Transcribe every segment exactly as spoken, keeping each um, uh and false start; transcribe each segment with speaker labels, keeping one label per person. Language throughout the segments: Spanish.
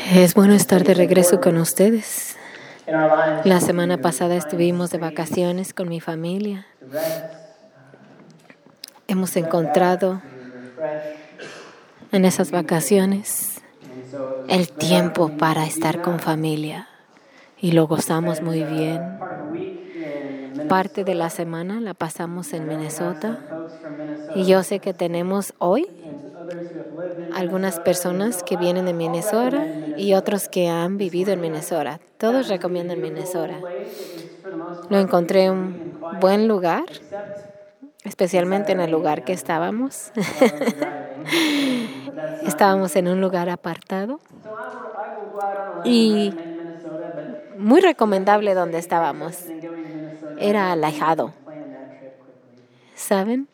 Speaker 1: Es bueno estar de regreso con ustedes. La semana pasada estuvimos de vacaciones con mi familia. Hemos encontrado en esas vacaciones el tiempo para estar con familia y lo gozamos muy bien. Parte de la semana la pasamos en Minnesota y yo sé que tenemos hoy algunas personas que vienen de Minnesota y otros que han vivido en Minnesota. Todos recomiendan Minnesota. Lo encontré un buen lugar, especialmente en el lugar que estábamos. Estábamos en un lugar apartado y muy recomendable donde estábamos. Era alejado, ¿saben?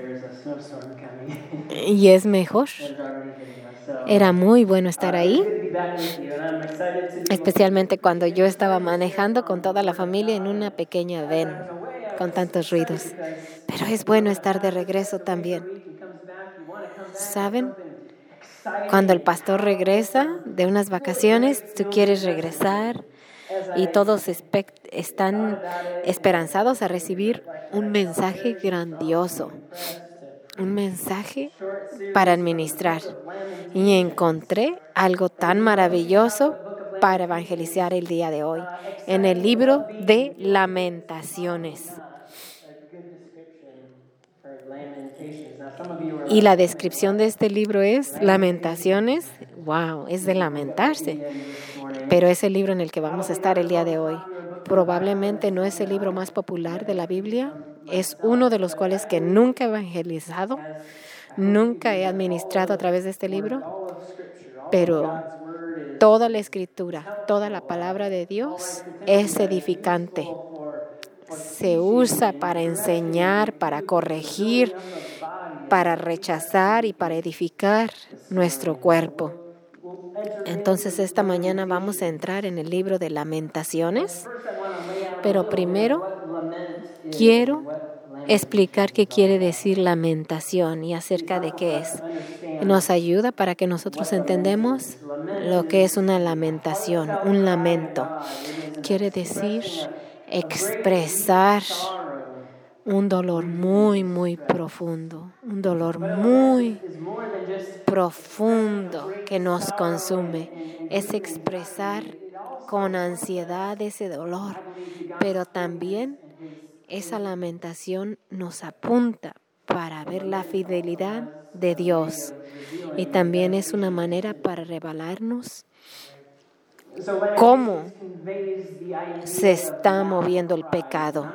Speaker 1: Y es mejor. Era muy bueno estar ahí, especialmente cuando yo estaba manejando con toda la familia en una pequeña van con tantos ruidos. Pero es bueno estar de regreso también. ¿Saben? Cuando el pastor regresa de unas vacaciones, tú quieres regresar y todos espe- están esperanzados a recibir un mensaje grandioso, un mensaje para administrar. Y encontré algo tan maravilloso para evangelizar el día de hoy, en el libro de Lamentaciones. Y la descripción de este libro es Lamentaciones. Wow, es de lamentarse. Pero es el libro en el que vamos a estar el día de hoy. Probablemente no es el libro más popular de la Biblia. Es uno de los cuales que nunca he evangelizado, nunca he administrado a través de este libro. Pero toda la escritura, toda la palabra de Dios es edificante. Se usa para enseñar, para corregir, para rechazar y para edificar nuestro cuerpo. Entonces esta mañana vamos a entrar en el libro de Lamentaciones, pero primero quiero explicar qué quiere decir lamentación y acerca de qué es. Nos ayuda para que nosotros entendamos lo que es una lamentación, un lamento. Quiere decir expresar un dolor muy, muy profundo, un dolor muy profundo que nos consume. Es expresar con ansiedad ese dolor, pero también esa lamentación nos apunta para ver la fidelidad de Dios y también es una manera para revelarnos cómo se está moviendo el pecado.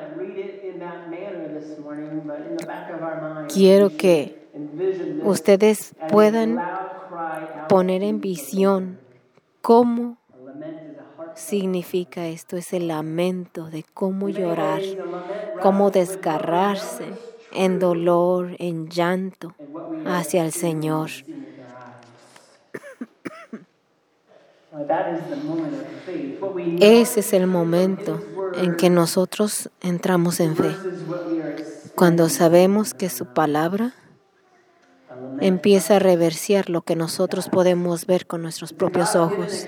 Speaker 1: Quiero que ustedes puedan poner en visión cómo significa esto, es el lamento de cómo llorar, cómo desgarrarse en dolor, en llanto hacia el Señor. Ese es el momento en que nosotros entramos en fe, cuando sabemos que su palabra empieza a reversear lo que nosotros podemos ver con nuestros propios ojos.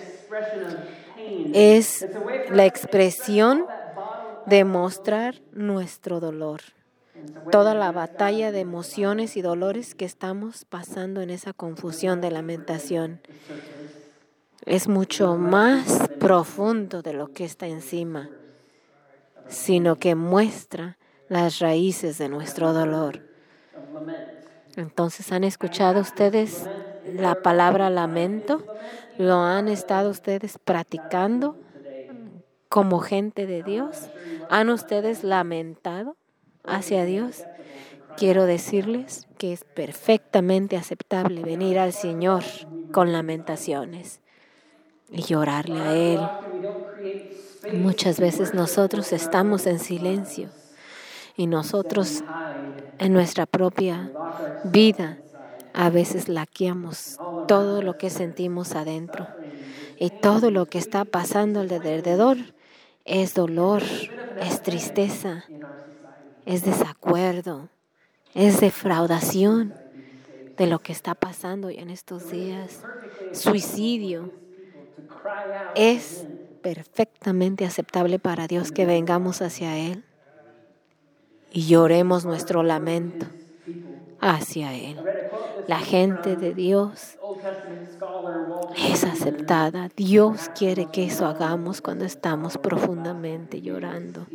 Speaker 1: Es la expresión de mostrar nuestro dolor, toda la batalla de emociones y dolores que estamos pasando en esa confusión de lamentación. Es mucho más profundo de lo que está encima, sino que muestra las raíces de nuestro dolor. Entonces, ¿han escuchado ustedes la palabra lamento? ¿Lo han estado ustedes practicando como gente de Dios? ¿Han ustedes lamentado hacia Dios? Quiero decirles que es perfectamente aceptable venir al Señor con lamentaciones y llorarle a Él. Muchas veces nosotros estamos en silencio y nosotros en nuestra propia vida a veces laqueamos todo lo que sentimos adentro y todo lo que está pasando alrededor es dolor, es tristeza, es desacuerdo, es defraudación de lo que está pasando en estos días, suicidio. Es perfectamente aceptable para Dios que vengamos hacia Él y lloremos nuestro lamento hacia Él. La gente de Dios es aceptada. Dios quiere que eso hagamos cuando estamos profundamente llorando.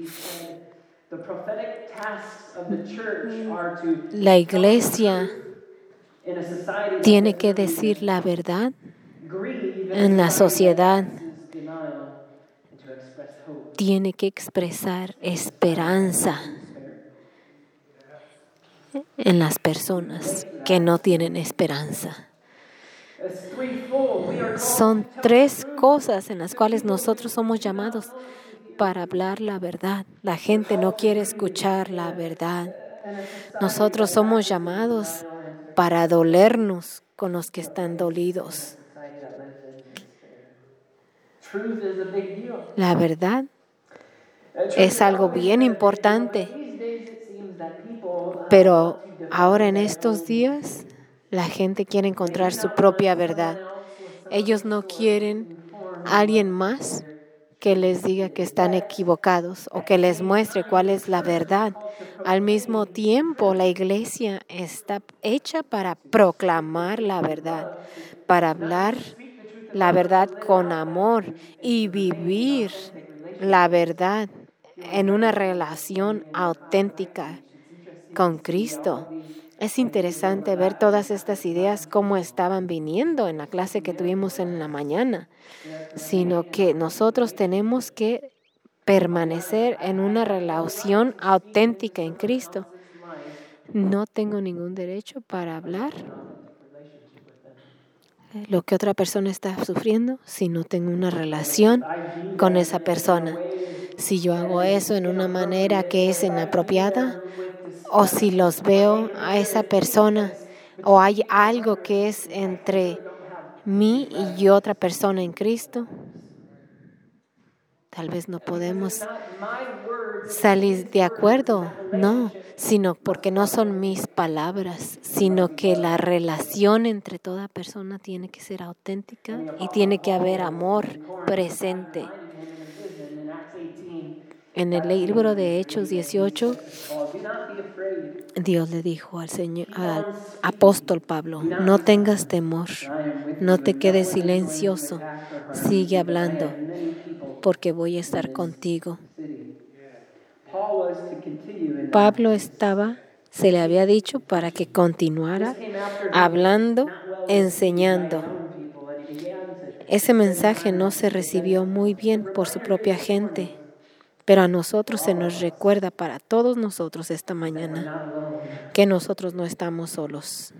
Speaker 1: La iglesia tiene que decir la verdad en la sociedad. Tiene que expresar esperanza en las personas que no tienen esperanza. Son tres cosas en las cuales nosotros somos llamados para hablar la verdad. La gente no quiere escuchar la verdad. Nosotros somos llamados para dolernos con los que están dolidos. La verdad es algo bien importante, pero ahora en estos días la gente quiere encontrar su propia verdad. Ellos no quieren a alguien más que les diga que están equivocados o que les muestre cuál es la verdad. Al mismo tiempo, la iglesia está hecha para proclamar la verdad, para hablar la verdad con amor y vivir la verdad en una relación auténtica con Cristo. Es interesante ver todas estas ideas cómo estaban viniendo en la clase que tuvimos en la mañana, sino que nosotros tenemos que permanecer en una relación auténtica en Cristo. No tengo ningún derecho para hablar lo que otra persona está sufriendo si no tengo una relación con esa persona. Si yo hago eso en una manera que es inapropiada, o si los veo a esa persona, o hay algo que es entre mí y otra persona en Cristo, tal vez no podemos salir de acuerdo, no, sino porque no son mis palabras, sino que la relación entre toda persona tiene que ser auténtica y tiene que haber amor presente. En el libro de Hechos dieciocho, Dios le dijo al Señor, al apóstol Pablo, no tengas temor, no te quedes silencioso, sigue hablando, porque voy a estar contigo. Pablo estaba, se le había dicho para que continuara hablando, enseñando. Ese mensaje no se recibió muy bien por su propia gente, pero a nosotros se nos recuerda, para todos nosotros esta mañana, que nosotros no estamos solos.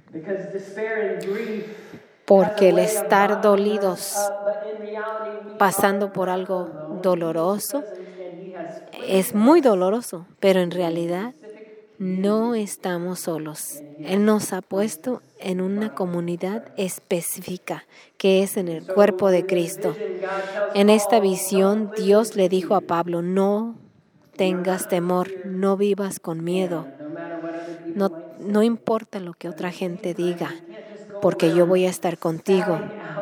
Speaker 1: Porque el estar dolidos, pasando por algo doloroso, es muy doloroso, pero en realidad no estamos solos. Él nos ha puesto en una comunidad específica, que es en el cuerpo de Cristo. En esta visión, Dios le dijo a Pablo, no tengas temor, no vivas con miedo. No, no importa lo que otra gente diga, porque yo voy a estar contigo.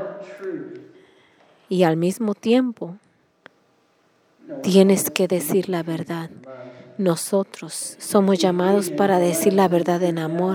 Speaker 1: Y al mismo tiempo, tienes que decir la verdad. Nosotros somos llamados para decir la verdad en amor.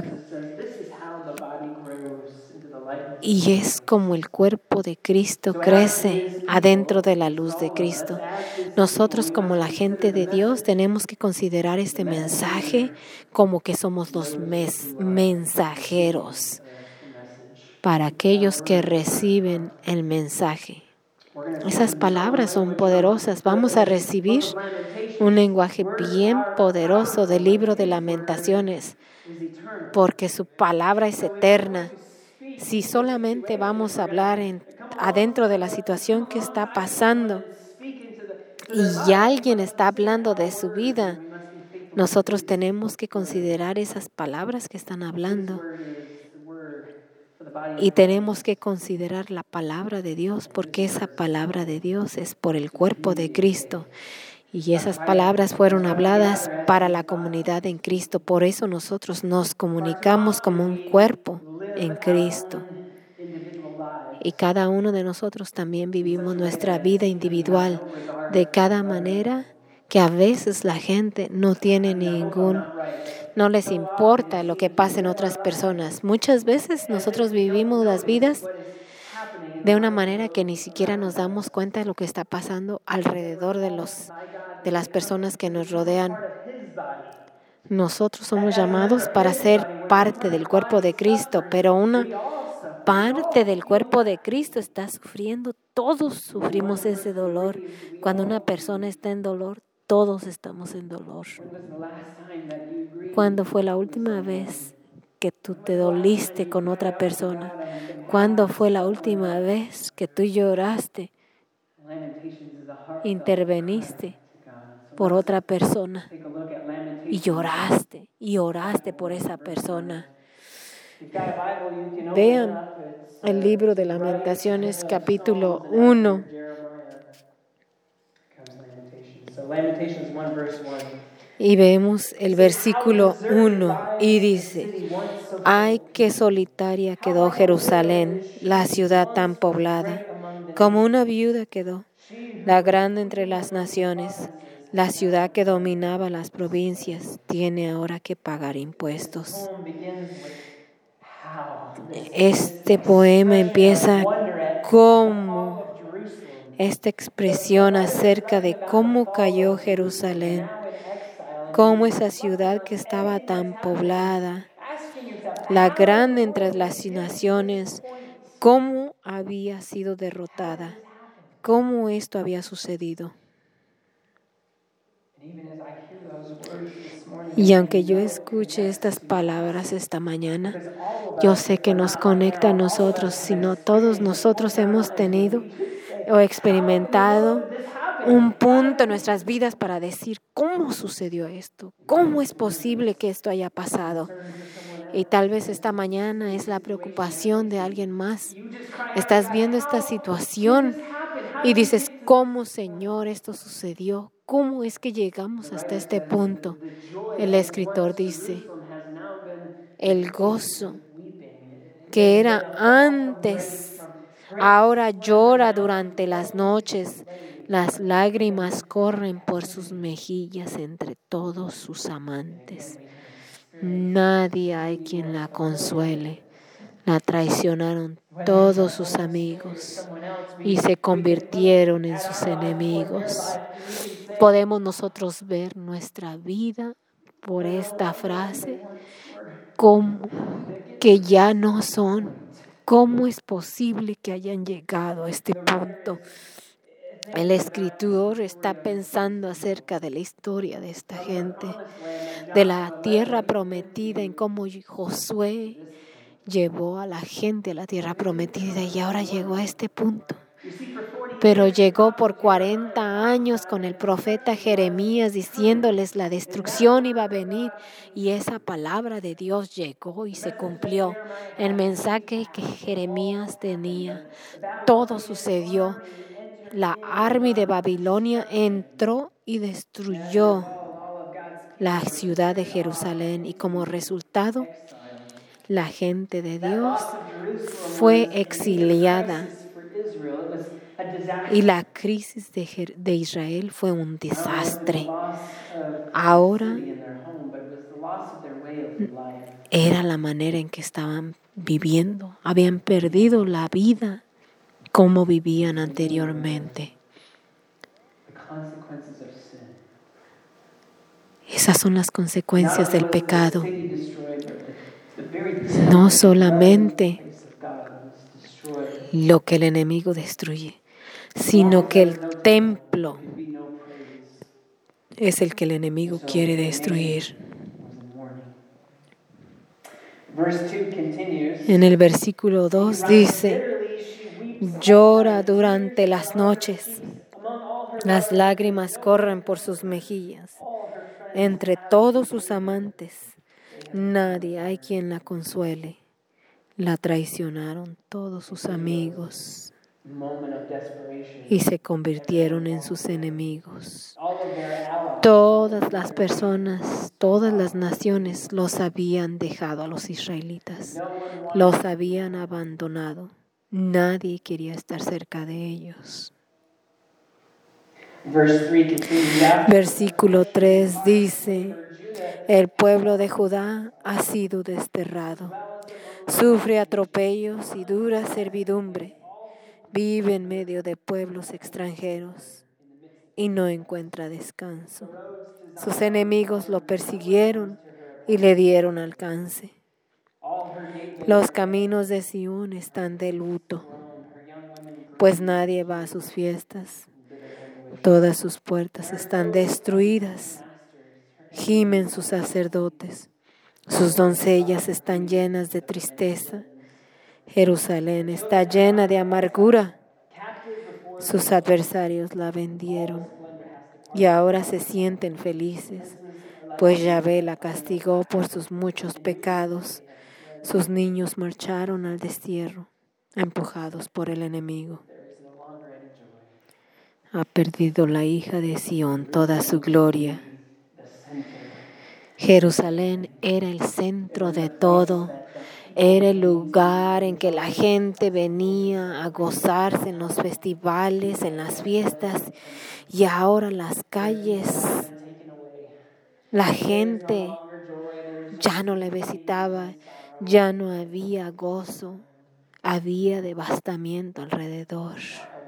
Speaker 1: Y es como el cuerpo de Cristo crece adentro de la luz de Cristo. Nosotros, como la gente de Dios, tenemos que considerar este mensaje como que somos los mes- mensajeros para aquellos que reciben el mensaje. Esas palabras son poderosas. Vamos a recibir un lenguaje bien poderoso del libro de Lamentaciones, porque su palabra es eterna. Si solamente vamos a hablar en, adentro de la situación que está pasando y alguien está hablando de su vida, nosotros tenemos que considerar esas palabras que están hablando. Y tenemos que considerar la palabra de Dios, porque esa palabra de Dios es por el cuerpo de Cristo. Y esas palabras fueron habladas para la comunidad en Cristo. Por eso nosotros nos comunicamos como un cuerpo en Cristo. Y cada uno de nosotros también vivimos nuestra vida individual de cada manera que a veces la gente no tiene ningún, no les importa lo que pasa en otras personas. Muchas veces nosotros vivimos las vidas de una manera que ni siquiera nos damos cuenta de lo que está pasando alrededor de los, de las personas que nos rodean. Nosotros somos llamados para ser parte del cuerpo de Cristo, pero una parte del cuerpo de Cristo está sufriendo. Todos sufrimos ese dolor. Cuando una persona está en dolor, todos estamos en dolor. ¿Cuándo fue la última vez que tú te doliste con otra persona? ¿Cuándo fue la última vez que tú lloraste, interveniste por otra persona y lloraste y oraste por esa persona? Vean el libro de Lamentaciones, capítulo uno. Y vemos el versículo uno y dice: ¡Ay, qué solitaria quedó Jerusalén, la ciudad tan poblada! Como una viuda quedó, la grande entre las naciones. La ciudad que dominaba las provincias tiene ahora que pagar impuestos. Este poema empieza como esta expresión acerca de cómo cayó Jerusalén, cómo esa ciudad que estaba tan poblada, la grande entre las naciones, cómo había sido derrotada, cómo esto había sucedido. Y aunque yo escuche estas palabras esta mañana, yo sé que nos conecta a nosotros, sino todos nosotros hemos tenido o experimentado un punto en nuestras vidas para decir, ¿cómo sucedió esto? ¿Cómo es posible que esto haya pasado? Y tal vez esta mañana es la preocupación de alguien más. Estás viendo esta situación y dices, ¿cómo, Señor, esto sucedió? ¿Cómo es que llegamos hasta este punto? El escritor dice, el gozo que era antes, ahora llora durante las noches. Las lágrimas corren por sus mejillas entre todos sus amantes. Nadie hay quien la consuele. La traicionaron todos sus amigos y se convirtieron en sus enemigos. Podemos nosotros ver nuestra vida por esta frase como que ya no son. ¿Cómo es posible que hayan llegado a este punto? El escritor está pensando acerca de la historia de esta gente, de la tierra prometida, en cómo Josué llevó a la gente a la tierra prometida y ahora llegó a este punto. Pero llegó por cuarenta años con el profeta Jeremías diciéndoles la destrucción iba a venir y esa palabra de Dios llegó y se cumplió. El mensaje que Jeremías tenía, todo sucedió. La army de Babilonia entró y destruyó la ciudad de Jerusalén y como resultado la gente de Dios fue exiliada y la crisis de, Jer- de Israel fue un desastre. Ahora era la manera en que estaban viviendo. Habían perdido la vida como vivían anteriormente. Esas son las consecuencias del pecado. No solamente lo que el enemigo destruye, sino que el templo es el que el enemigo quiere destruir. En el versículo dos dice, llora durante las noches, las lágrimas corren por sus mejillas, entre todos sus amantes, nadie hay quien la consuele. La traicionaron todos sus amigos y se convirtieron en sus enemigos. Todas las personas, todas las naciones los habían dejado a los israelitas, los habían abandonado. Nadie quería estar cerca de ellos. Versículo tres dice, el pueblo de Judá ha sido desterrado, sufre atropellos y dura servidumbre, vive en medio de pueblos extranjeros y no encuentra descanso. Sus enemigos lo persiguieron y le dieron alcance. Los caminos de Sión están de luto, pues nadie va a sus fiestas. Todas sus puertas están destruidas. Gimen sus sacerdotes. Sus doncellas están llenas de tristeza. Jerusalén está llena de amargura. Sus adversarios la vendieron y ahora se sienten felices, pues Yahvé la castigó por sus muchos pecados. Sus niños marcharon al destierro, empujados por el enemigo. Ha perdido la hija de Sión toda su gloria. Jerusalén era el centro de todo. Era el lugar en que la gente venía a gozarse en los festivales, en las fiestas, y ahora las calles, la gente ya no le visitaba, ya no había gozo, había devastamiento alrededor.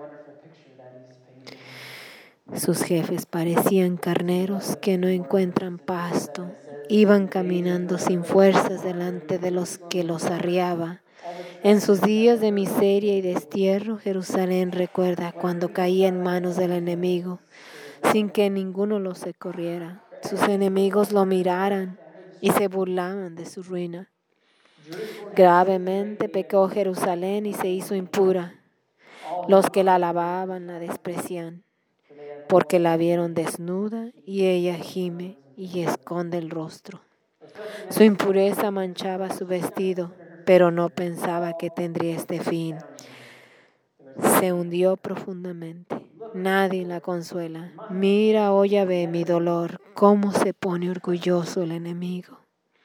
Speaker 1: Sus jefes parecían carneros que no encuentran pasto. Iban caminando sin fuerzas delante de los que los arriaba. En sus días de miseria y destierro, Jerusalén recuerda cuando caía en manos del enemigo, sin que ninguno lo socorriera. Sus enemigos lo miraran y se burlaban de su ruina. Gravemente pecó Jerusalén y se hizo impura. Los que la alababan la desprecian, porque la vieron desnuda y ella gime y esconde el rostro. Su impureza manchaba su vestido, pero no pensaba que tendría este fin. Se hundió profundamente. Nadie la consuela. Mira, oh Yahvé, mi dolor, cómo se pone orgulloso el enemigo.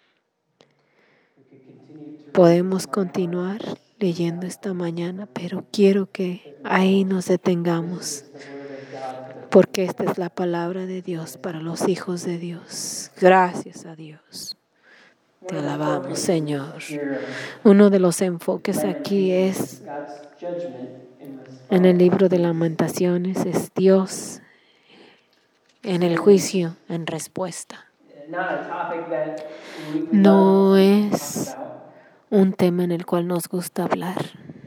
Speaker 1: Podemos continuar leyendo esta mañana, pero quiero que ahí nos detengamos, porque esta es la palabra de Dios para los hijos de Dios. Gracias a Dios. Te alabamos, Señor. Uno de los enfoques aquí es, en el libro de Lamentaciones, es Dios en el juicio, en respuesta. No es un tema en el cual nos gusta hablar.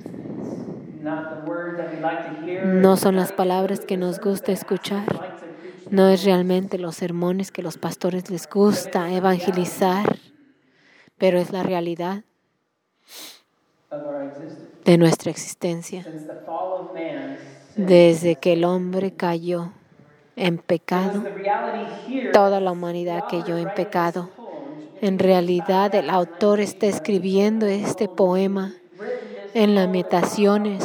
Speaker 1: No son las palabras que nos gusta escuchar. No es realmente los sermones que los pastores les gusta evangelizar, pero es la realidad de nuestra existencia. Desde que el hombre cayó en pecado, toda la humanidad cayó en pecado. En realidad, el autor está escribiendo este poema en Lamentaciones,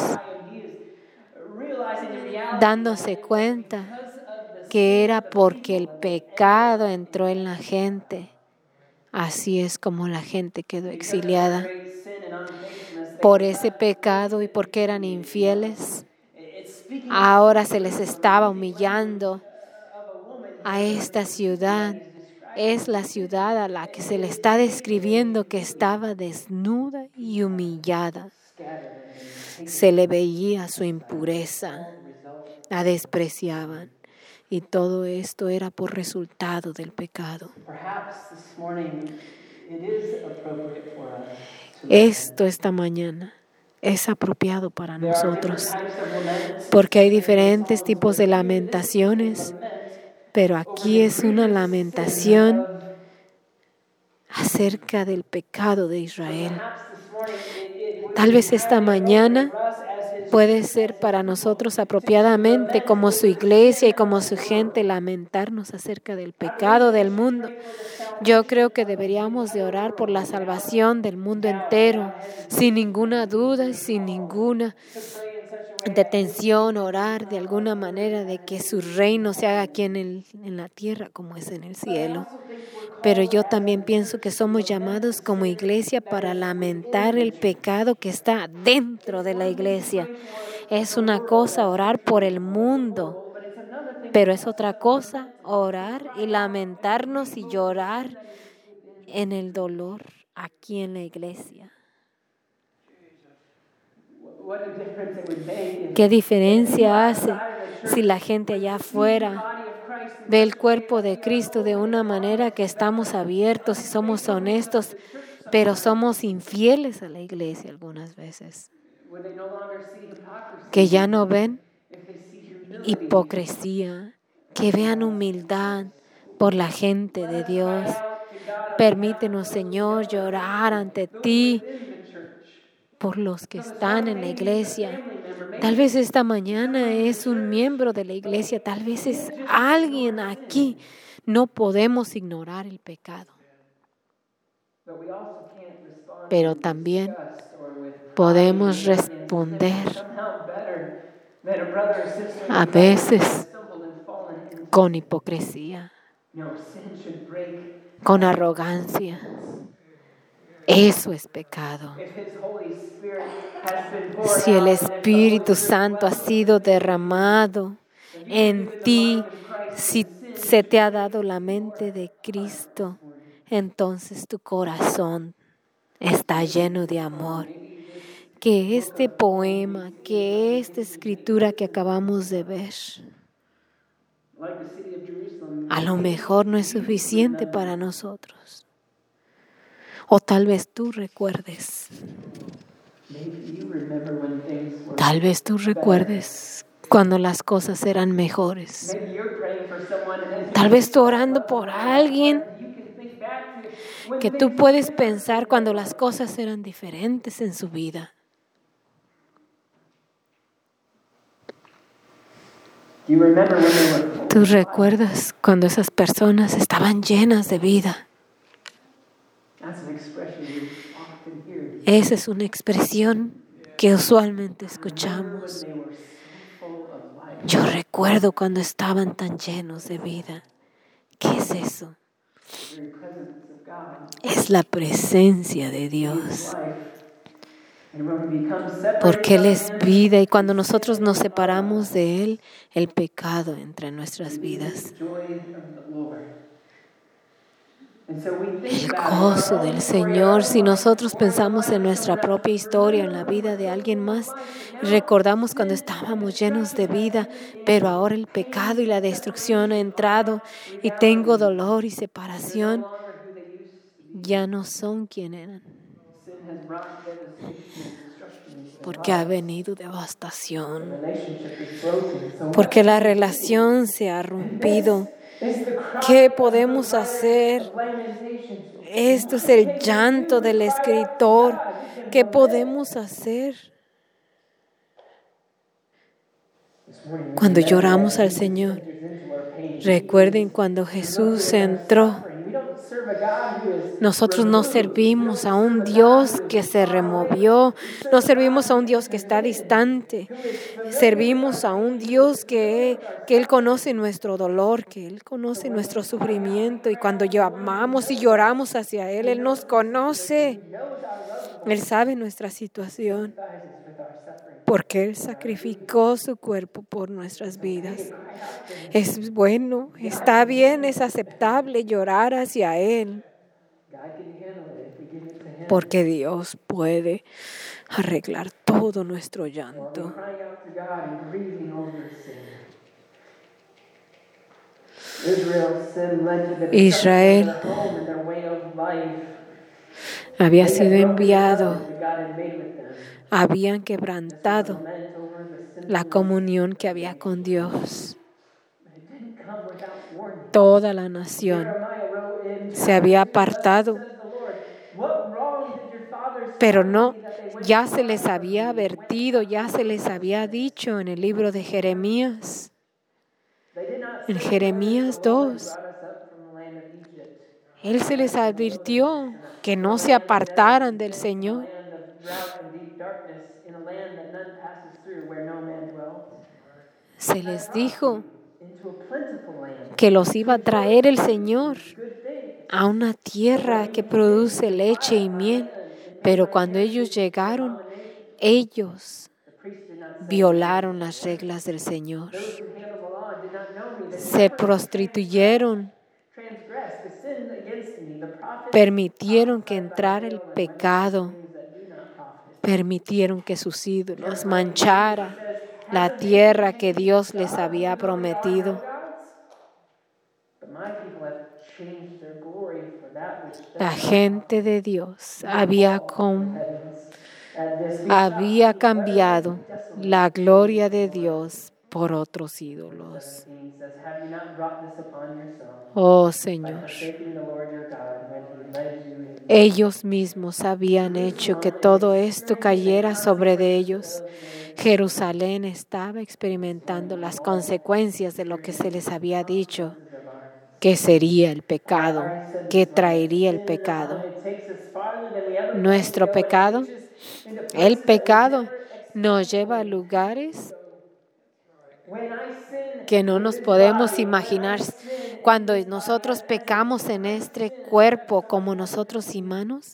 Speaker 1: dándose cuenta que era porque el pecado entró en la gente. Así es como la gente quedó exiliada. Por ese pecado y porque eran infieles, ahora se les estaba humillando a esta ciudad. Es la ciudad a la que se le está describiendo que estaba desnuda y humillada. Se le veía su impureza, la despreciaban, y todo esto era por resultado del pecado. Esto esta mañana es apropiado para nosotros, porque hay diferentes tipos de lamentaciones, pero aquí es una lamentación acerca del pecado de Israel. Tal vez esta mañana puede ser para nosotros apropiadamente como su iglesia y como su gente lamentarnos acerca del pecado del mundo. Yo creo que deberíamos de orar por la salvación del mundo entero, sin ninguna duda y sin ninguna detención, orar de alguna manera de que su reino se haga aquí en, el, en la tierra como es en el cielo. Pero yo también pienso que somos llamados como iglesia para lamentar el pecado que está dentro de la iglesia. Es una cosa orar por el mundo, pero es otra cosa orar y lamentarnos y llorar en el dolor aquí en la iglesia. ¿Qué diferencia hace si la gente allá afuera ve el cuerpo de Cristo de una manera que estamos abiertos y somos honestos, pero somos infieles a la iglesia algunas veces? Que ya no ven hipocresía, que vean humildad por la gente de Dios. Permítenos, Señor, llorar ante ti por los que están en la iglesia. Tal vez esta mañana es un miembro de la iglesia, tal vez es alguien aquí. No podemos ignorar el pecado, pero también podemos responder a veces con hipocresía, con arrogancia. Eso es pecado. Si el Espíritu Santo ha sido derramado en ti, si se te ha dado la mente de Cristo, entonces tu corazón está lleno de amor. Que este poema, que esta escritura que acabamos de ver, a lo mejor no es suficiente para nosotros. O tal vez tú recuerdes. Tal vez tú recuerdes cuando las cosas eran mejores. Tal vez tú orando por alguien que tú puedes pensar cuando las cosas eran diferentes en su vida. ¿Tú recuerdas cuando esas personas estaban llenas de vida? Esa es una expresión que usualmente escuchamos. Yo recuerdo cuando estaban tan llenos de vida. ¿Qué es eso? Es la presencia de Dios. Porque Él es vida y cuando nosotros nos separamos de Él, el pecado entra en nuestras vidas. El gozo del Señor. Si nosotros pensamos en nuestra propia historia, en la vida de alguien más, recordamos cuando estábamos llenos de vida, pero ahora el pecado y la destrucción ha entrado y tengo dolor y separación, ya no son quien eran. Porque ha venido devastación. Porque la relación se ha rompido. ¿Qué podemos hacer? Esto es el llanto del escritor. ¿Qué podemos hacer? Cuando lloramos al Señor, recuerden cuando Jesús entró. Nosotros no servimos a un Dios que se removió, no servimos a un Dios que está distante, servimos a un Dios que, que Él conoce nuestro dolor, que Él conoce nuestro sufrimiento y cuando llamamos y lloramos hacia Él, Él nos conoce, Él sabe nuestra situación, porque Él sacrificó su cuerpo por nuestras vidas. Es bueno, está bien, es aceptable llorar hacia Él. Porque Dios puede arreglar todo nuestro llanto. Israel había sido enviado, habían quebrantado la comunión que había con Dios. Toda la nación se había apartado, pero no, ya se les había advertido, ya se les había dicho en el libro de Jeremías, en Jeremías dos, Él se les advirtió que no se apartaran del Señor. Se les dijo que los iba a traer el Señor a una tierra que produce leche y miel. Pero cuando ellos llegaron, ellos violaron las reglas del Señor. Se prostituyeron, permitieron que entrara el pecado, permitieron que sus ídolos manchara la tierra que Dios les había prometido. La gente de Dios había, con, había cambiado la gloria de Dios por otros ídolos. Oh Señor, ellos mismos habían hecho que todo esto cayera sobre de ellos. Jerusalén estaba experimentando las consecuencias de lo que se les había dicho, que sería el pecado, que traería el pecado. Nuestro pecado, el pecado nos lleva a lugares que no nos podemos imaginar. Cuando nosotros pecamos en este cuerpo como nosotros humanos,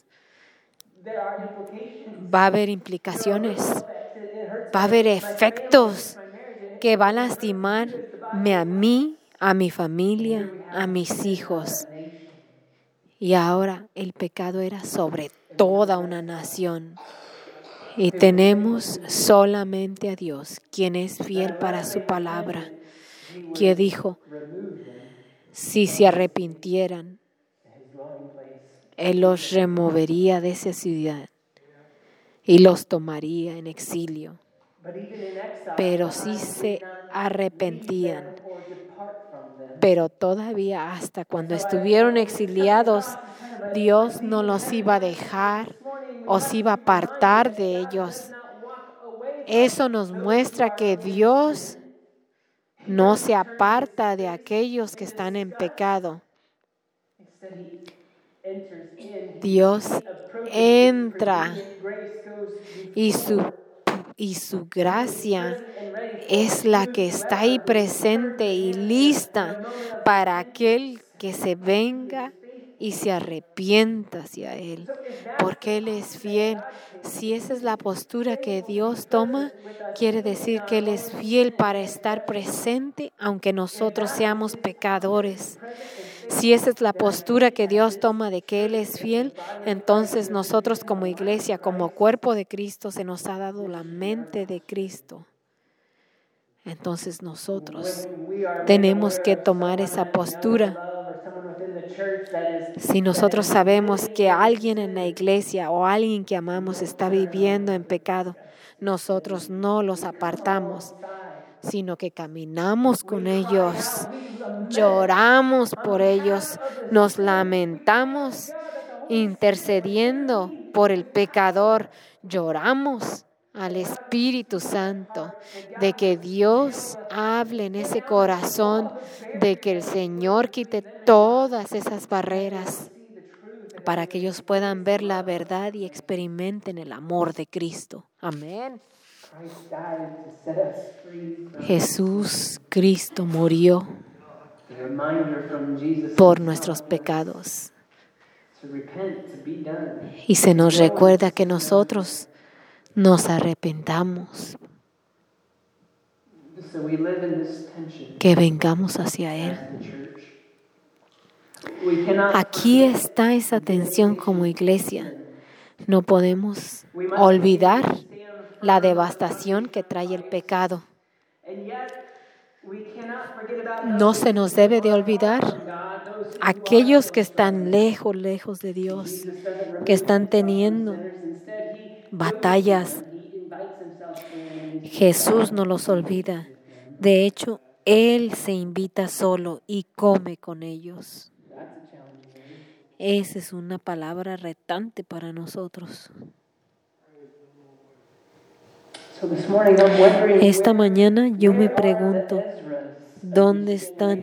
Speaker 1: va a haber implicaciones, va a haber efectos que van a lastimarme a mí, a mi familia, a mis hijos. Y ahora el pecado era sobre toda una nación. Y tenemos solamente a Dios, quien es fiel para su palabra, que dijo, si se arrepintieran, Él los removería de esa ciudad y los tomaría en exilio. Pero si se arrepentían, pero todavía hasta cuando estuvieron exiliados, Dios no los iba a dejar o se iba a apartar de ellos. Eso nos muestra que Dios no se aparta de aquellos que están en pecado. Dios entra y su, y su gracia es la que está ahí presente y lista para aquel que se venga y se arrepienta hacia Él, porque Él es fiel. Si esa es la postura que Dios toma, quiere decir que Él es fiel para estar presente aunque nosotros seamos pecadores. Si esa es la postura que Dios toma de que Él es fiel, entonces nosotros como iglesia, como cuerpo de Cristo, se nos ha dado la mente de Cristo. Entonces nosotros tenemos que tomar esa postura. Si nosotros sabemos que alguien en la iglesia o alguien que amamos está viviendo en pecado, nosotros no los apartamos, sino que caminamos con ellos, lloramos por ellos, nos lamentamos, intercediendo por el pecador, lloramos al Espíritu Santo, de que Dios hable en ese corazón, de que el Señor quite todas esas barreras para que ellos puedan ver la verdad y experimenten el amor de Cristo. Amén. Jesús Cristo murió por nuestros pecados. Y se nos recuerda que nosotros nos arrepentamos, que vengamos hacia Él. Aquí está esa tensión como iglesia. No podemos olvidar la devastación que trae el pecado. No se nos debe de olvidar aquellos que están lejos, lejos de Dios, que están teniendo batallas. Jesús no los olvida. De hecho, Él se invita solo y come con ellos. Esa es una palabra retante para nosotros. Esta mañana yo me pregunto, ¿dónde están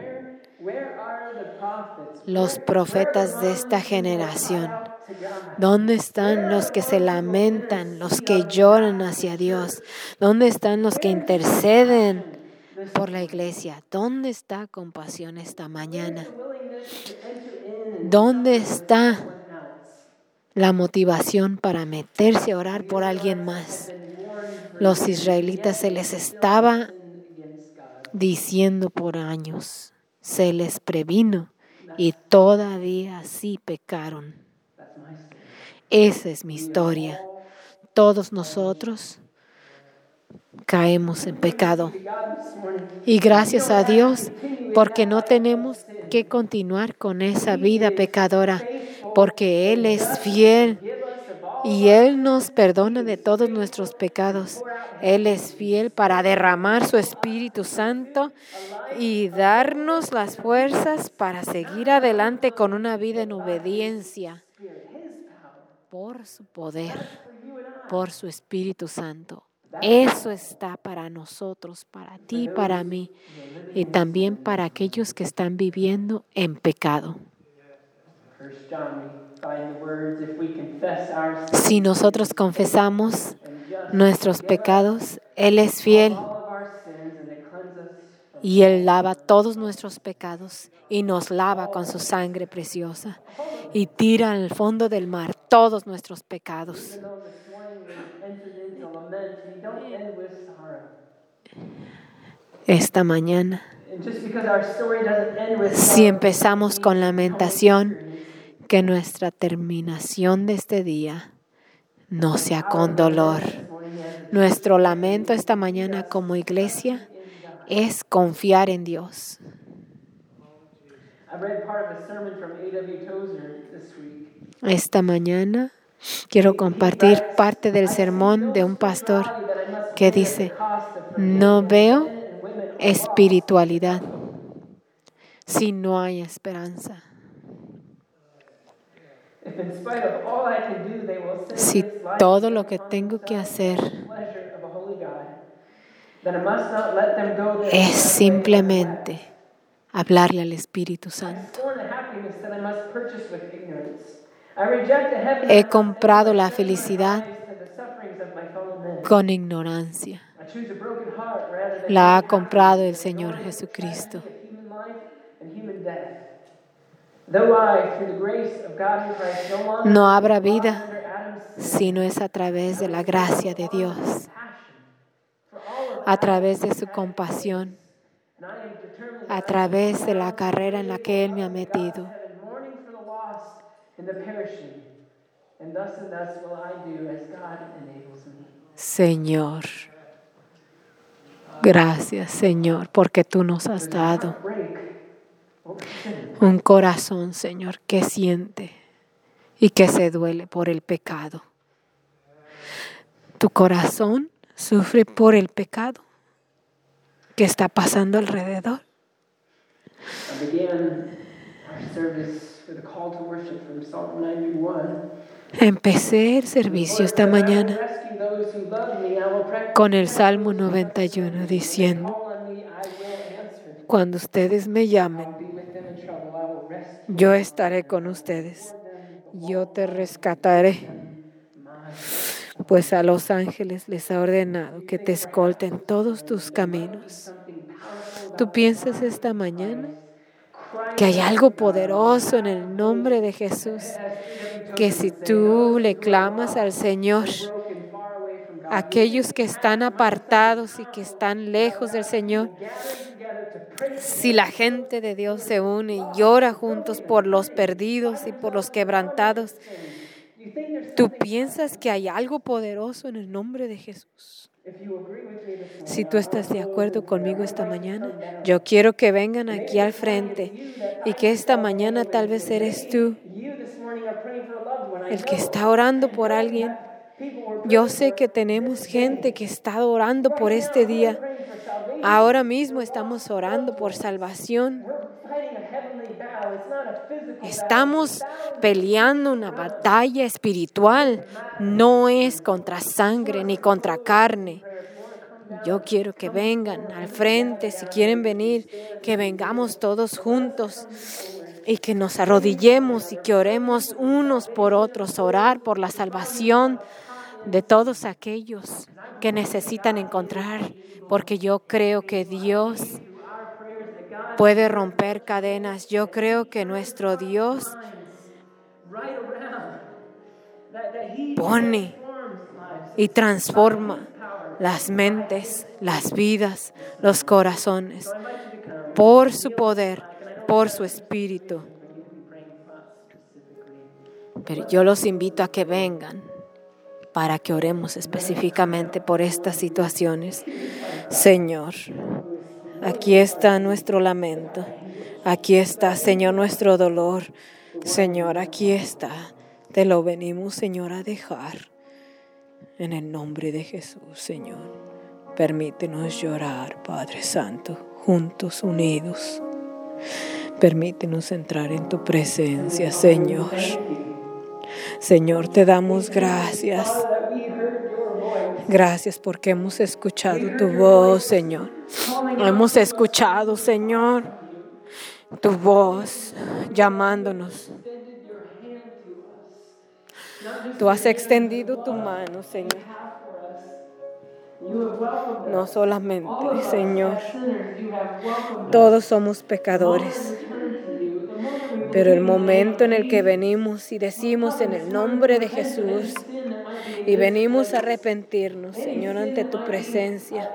Speaker 1: los profetas de esta generación? ¿Dónde están los que se lamentan, los que lloran hacia Dios? ¿Dónde están los que interceden por la iglesia? ¿Dónde está compasión esta mañana? ¿Dónde está la motivación para meterse a orar por alguien más? Los israelitas se les estaba diciendo por años, se les previno y todavía así pecaron. Esa es mi historia. Todos nosotros caemos en pecado. Y gracias a Dios, porque no tenemos que continuar con esa vida pecadora, porque Él es fiel y Él nos perdona de todos nuestros pecados. Él es fiel para derramar su Espíritu Santo y darnos las fuerzas para seguir adelante con una vida en obediencia por su poder, por su Espíritu Santo. Eso está para nosotros, para ti, para mí y también para aquellos que están viviendo en pecado. Si nosotros confesamos nuestros pecados, Él es fiel y Él lava todos nuestros pecados y nos lava con su sangre preciosa y tira al fondo del mar todos nuestros pecados. Esta mañana, si empezamos con lamentación, que nuestra terminación de este día no sea con dolor. Nuestro lamento esta mañana como iglesia es confiar en Dios. Esta mañana quiero compartir parte del sermón de un pastor que dice, no veo espiritualidad si no hay esperanza. Si todo lo que tengo que hacer es simplemente hablarle al Espíritu Santo. He comprado la felicidad con ignorancia. La ha comprado el Señor Jesucristo. No habrá vida si no es a través de la gracia de Dios, a través de su compasión, a través de la carrera en la que Él me ha metido. Señor, gracias, Señor, porque tú nos has dado un corazón, Señor, que siente y que se duele por el pecado. Tu corazón sufre por el pecado que está pasando alrededor. Empecé el servicio esta mañana con el Salmo noventa y uno diciendo, cuando ustedes me llamen, yo estaré con ustedes, yo te rescataré, pues a los ángeles les ha ordenado que te escolten todos tus caminos. ¿Tú piensas esta mañana que hay algo poderoso en el nombre de Jesús? Que si tú le clamas al Señor, aquellos que están apartados y que están lejos del Señor, si la gente de Dios se une y llora juntos por los perdidos y por los quebrantados, ¿tú piensas que hay algo poderoso en el nombre de Jesús? Si tú estás de acuerdo conmigo esta mañana, yo quiero que vengan aquí al frente y que esta mañana tal vez eres tú el que está orando por alguien. Yo sé que tenemos gente que está orando por este día. Ahora mismo estamos orando por salvación. Estamos peleando una batalla espiritual. No es contra sangre ni contra carne. Yo quiero que vengan al frente, si quieren venir, que vengamos todos juntos y que nos arrodillemos y que oremos unos por otros, orar por la salvación de todos aquellos que necesitan encontrar, porque yo creo que Dios puede romper cadenas. Yo creo que nuestro Dios pone y transforma las mentes, las vidas, los corazones, por su poder, por su espíritu. Pero yo los invito a que vengan para que oremos específicamente por estas situaciones. Señor, aquí está nuestro lamento. Aquí está, Señor, nuestro dolor. Señor, aquí está. Te lo venimos, Señor, a dejar. En el nombre de Jesús, Señor. Permítenos llorar, Padre Santo, juntos, unidos. Permítenos entrar en tu presencia, Señor. Señor, te damos gracias. Gracias porque hemos escuchado tu voz, Señor. Hemos escuchado, Señor, tu voz llamándonos. Tú has extendido tu mano, Señor. No solamente, Señor, todos somos pecadores. Pero el momento en el que venimos y decimos en el nombre de Jesús y venimos a arrepentirnos, Señor, ante tu presencia,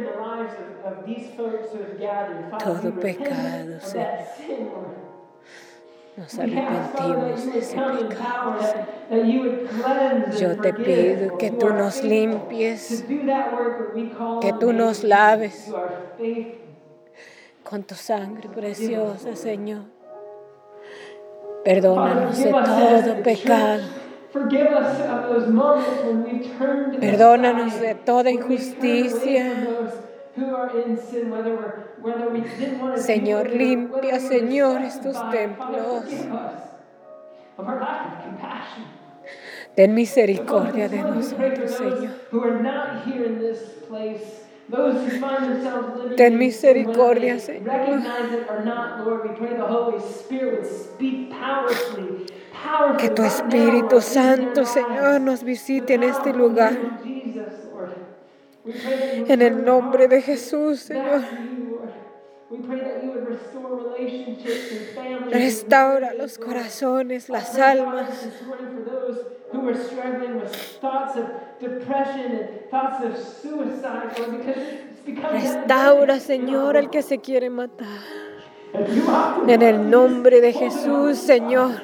Speaker 1: todo pecado, Señor, nos arrepentimos de ese pecado, Señor. Yo te pido que tú nos limpies, que tú nos laves con tu sangre preciosa, Señor. Perdónanos de todo pecado. Perdónanos de toda injusticia. Señor, limpia, Señor, estos templos. Ten misericordia de nosotros, Señor. Ten misericordia, Señor. Que tu Espíritu Santo, Señor, nos visite en este lugar. En el nombre de Jesús, Señor. Restaura los corazones, las almas. Restaura, Señor, al que se quiere matar. En el nombre de Jesús, Señor.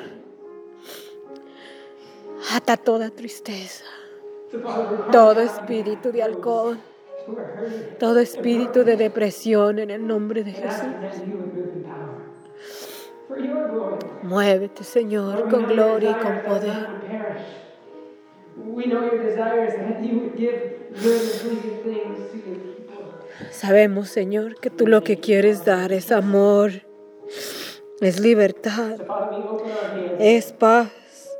Speaker 1: Ata toda tristeza, todo espíritu de alcohol, todo espíritu de depresión en el nombre de Jesús. Muévete, Señor, con gloria y con poder. Sabemos, Señor, que tú lo que quieres dar es amor, es libertad, es paz,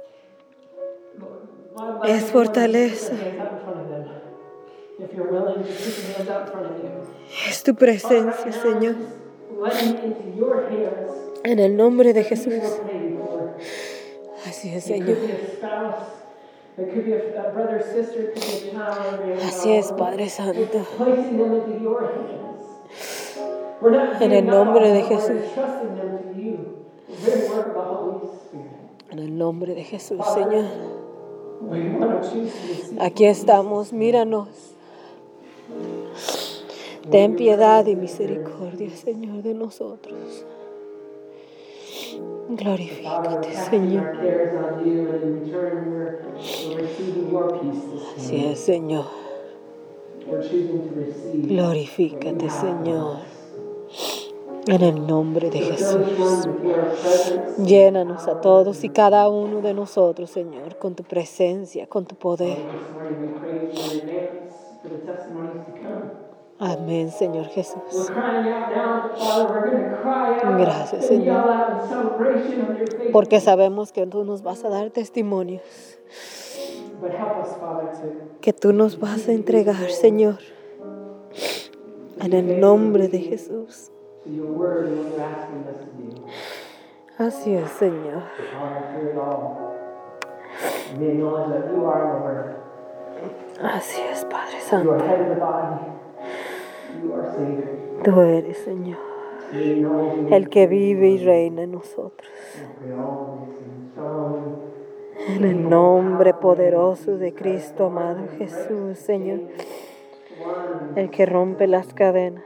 Speaker 1: es fortaleza. Es tu presencia, Señor. En el nombre de Jesús. Así es, Señor. Así es, Padre Santo. En el nombre de Jesús. En el nombre de Jesús, Señor. Aquí estamos, míranos. Ten piedad y misericordia, Señor, de nosotros. Glorifícate, Señor. Así es, Señor. Glorifícate, Señor. En el nombre de Jesús. Llénanos a todos y cada uno de nosotros, Señor, con tu presencia, con tu poder. Amén, Señor Jesús. Gracias, Señor, porque sabemos que tú nos vas a dar testimonios, que tú nos vas a entregar, Señor, en el nombre de Jesús. Así es, Señor. Así es, Padre Santo. Tú eres, Señor. el que vive y reina en nosotros. En el nombre poderoso de Cristo, amado Jesús, Señor, el que rompe las cadenas.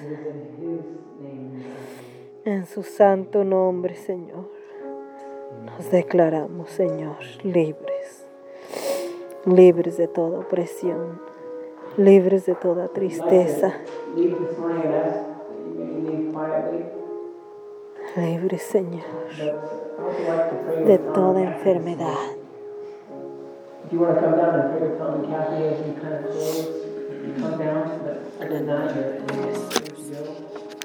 Speaker 1: En su santo nombre, Señor, nos declaramos, Señor, libres, libres de toda opresión, libres de toda tristeza, libres, Señor, de toda enfermedad.
Speaker 2: Do you want to come down and pray with Tom and Kathy as we kind of close? Come down, but I did not.